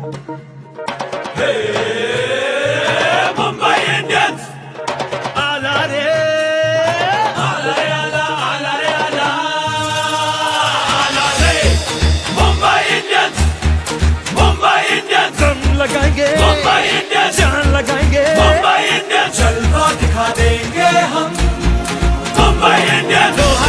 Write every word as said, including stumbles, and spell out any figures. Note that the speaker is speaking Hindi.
मुंबई इंडियंस आला रे आला रे आला आला रे आला आला रे मुंबई इंडियंस मुंबई इंडियंस दम लगाएंगे मुंबई इंडियंस जान लगाएंगे मुंबई इंडियंस जलवा दिखा देंगे हम मुंबई इंडियंस